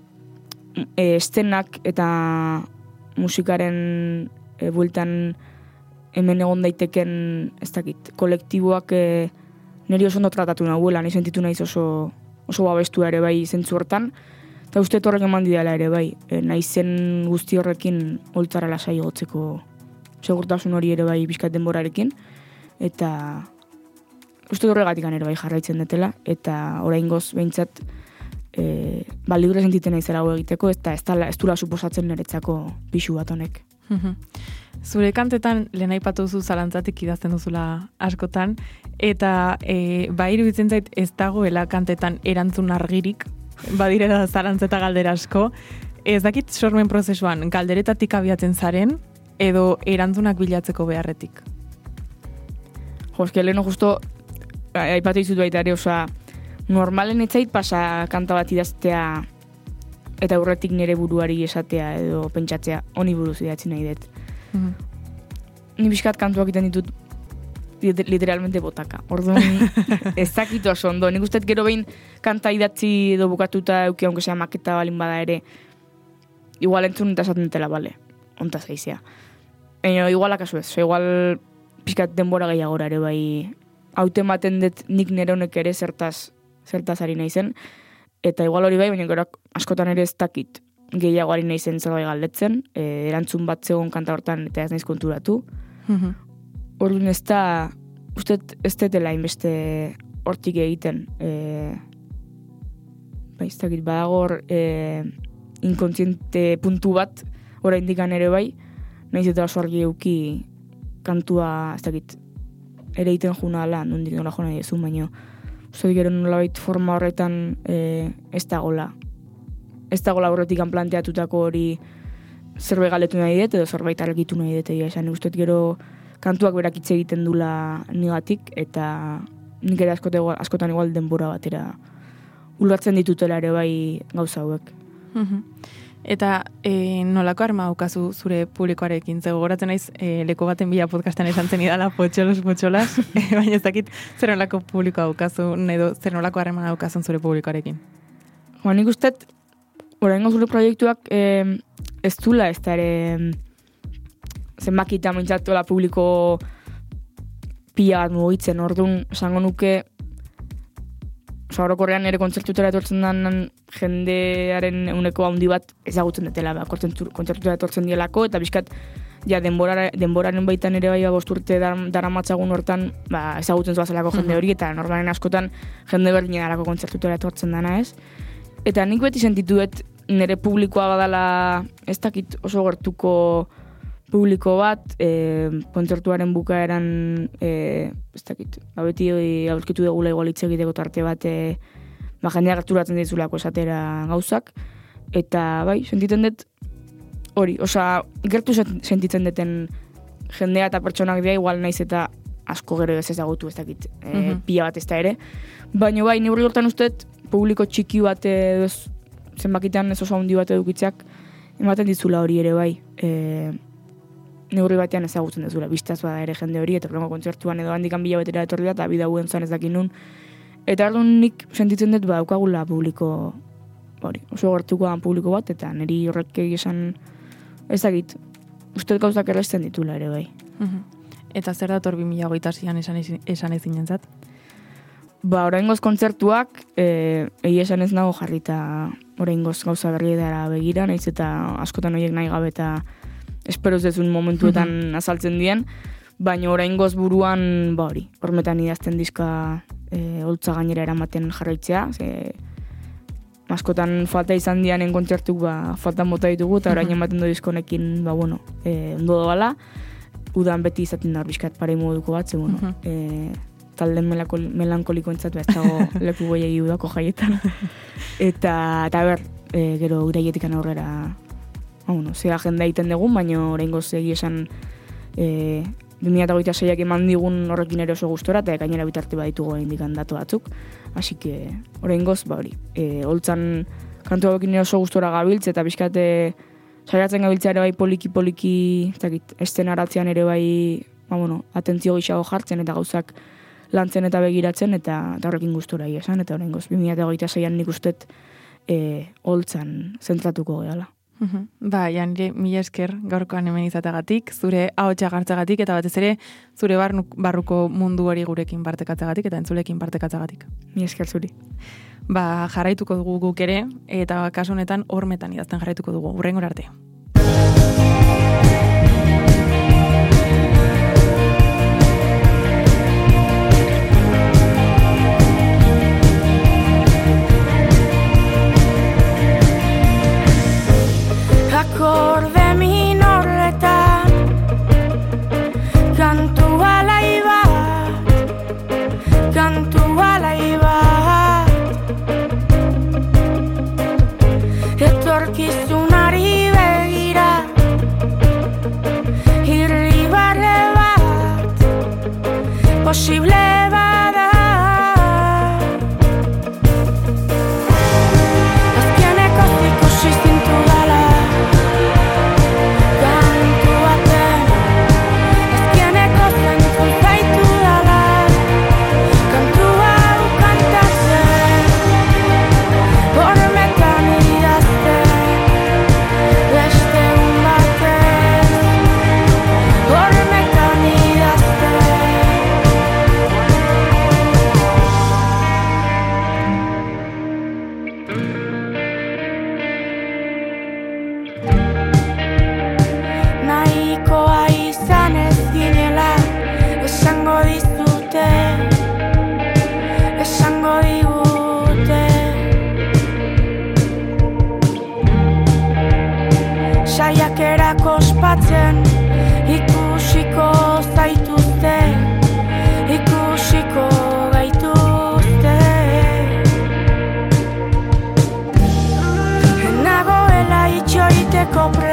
estenak eta musikaren bueltan hemen egon daiteken, ez dakit, kolektiboak niri oso ondo tratatu nahuela, ni sentitu naiz oso babestua ere bai zentzu hortan, eta uste horrek eman didala ere bai, naizen guzti horrekin holtzara lasai gotzeko segurtasun hori ere bai bizkat denborarekin, eta uste horregatik ere bai jarraitzen dutela, eta oraingoz behintzat libre sentitzen naizela hau egiteko, eta ez dula suposatzen niretzako pixu bat honek. Zure kantetan lehen aipatu duzu zalantzatik idazten duzula askotan, eta bai iruditzen zait ez dagoela kantetan erantzun argirik, badirela zalantzeta galdera asko. Ez dakit sormen prozesuan galderetatik abiatzen zaren, edo erantzunak bilatzeko beharretik? Eske leheno justo aipatu izut baita ere, normalen etzait pasa kanta bat idaztea eta aurretik nire buruari esatea edo pentsatzea, honi buruz idatzen nahi dut. Ni bizkat kantuak iten ditut literalmente botaka. Orduan ez dakitu oso ondo. Nik usteet gero behin kanta idatzi edo bukatuta euki, aunque sea maketa balin bada ere, igual entzun eta esaten dutela, bale, ontaz gaizea. Igual akasu ez, igual bizkat denbora gehiagora ere bai hautematen dut nik nire honek ere zertaz ari naizen, eta igual hori bai, baina gero askotan ere ez dakit gehiago ari naizen zerbait galdetzen, erantzun bat zegoen kanta hortan eta ez naiz konturatu. Orduan ez da, usteet ez detela inbeste hortik egiten. Ez dakit, badagor inkontziente puntu bat oraindik ere bai, nahiz eta oso argi euki kantua, ez dakit, ere egiten juna ala, nondik nola jona dizun, baina uste gero nolabait forma horretan ez dagola. Ez dagola horretik planteatutako hori zerbait galetu nahi dut, edo zerbait argitu nahi dut, esan uste gero kantuak berak hitz egiten dula nigatik, eta nik ere askotan igual denbora batera ulertzen ditutela ere bai gauza hauek. Eta nolako arma daukazu zure publikoarekin? Ze gogoratzen naiz leko baten bila podcastan esan zen idala potxolas, baina ez dakit zer nolako publikoa daukazu, edo zer nolako harreman daukazun zure publikoarekin? Nik usteet, oraingo zure proiektuak ez dula ez da ere zenbakita mintzatola publiko pila bat mugitzen, orduan esango nuke orokorrean ere kontzertutera etortzen den jendearen euneko handi bat ezagutzen dutela, kontzertutera etortzen dielako, eta bizkat ja denboraren baitan ere bai 5 urte daramatzagun hortan ezagutzen zuazelako jende hori, eta normalen askotan jende berdina dalako kontzertutera etortzen dana, ez? Eta nik beti sentitu dut nire publikoa badala ez dakit oso gertuko publiko bat, kontzertuaren bukaeran, ez dakit, beti aurkitu degula igual hitz egiteko tarte bat, jendea gerturatzen dituzulako esatera gauzak, eta bai, sentitzen dut hori, gertu sentitzen duten jendea eta pertsonak dira, igual naiz eta asko gero ez ezagutu, ez dakit, pila bat ez da ere, baina bai, ni horri hortan usteet, publiko txiki bat, zenbakitan ez oso handi bat edukitzeak, ematen ditzula hori ere bai, neurri batean ezagutzen dezula, biztaz bada ere jende hori, eta horrengo kontzertuan edo handikan bila betera etorri da, eta bidauen zan ez dakin nun. Eta orduan nik sentitzen dut, daukagula publiko, hori, oso gertukoan publiko bat, eta niri horrek esan ezagit, uste gauzak erresten ditula ere bai. Eta zer dator 2026an esan ezin entzat? Oraingoz kontzertuak, egia esan ez nago jarrita oraingoz gauza berri dara begira, naiz eta askotan horiek nahi gabe eta esperoz dezun momentuetan azaltzen dien, baina oraingoz buruan, hori, hormetan idazten diska holtza gainera eramaten jarraitzea, askotan falta izan dianen kontzertuk falta mota ditugu, eta orain ematen du diskonekin, ondo doala, udan beti izaten da horbizkat parei moduko bat, talde melankoliko entzat, ez dago leku goiegi udako jaietan. Eta gero uraietik aurrera, ze agenda egiten dugun, baina oraingoz egi esan 2026ak eman digun horrekin ere oso gustora, eta gainera bitarte baditugu indikan datu batzuk. Así que oraingoz, hori, holtzan kantu hauekin oso gustora gabiltz, eta bizkate saiatzen gabiltza ere bai poliki-poliki, estenaratzean ere bai, atentzio gixago jartzen, eta gauzak lantzen eta begiratzen, eta horrekin gustora esan, eta oraingoz 2026an nik ustet holtzan zentratuko gehala. Janire, mila esker gaurkoan hemen izatagatik, zure ahotsa gartzagatik, eta batez ere zure barruko mundu hori gurekin partekatzagatik, eta entzulekin partekatzagatik. Mila esker zuri. Jarraituko dugu guk ere, eta kasu honetan hormetan idazten jarraituko dugu. Hurrengora arte. Akorde minorretan kantu alai bat etorkizunari begira irribarre bat posible bada azkeneko ikusi zintu dala saiakerak ospatzen ikusiko zaituzte, ikusiko gaituzte. Nagoela itxoiteko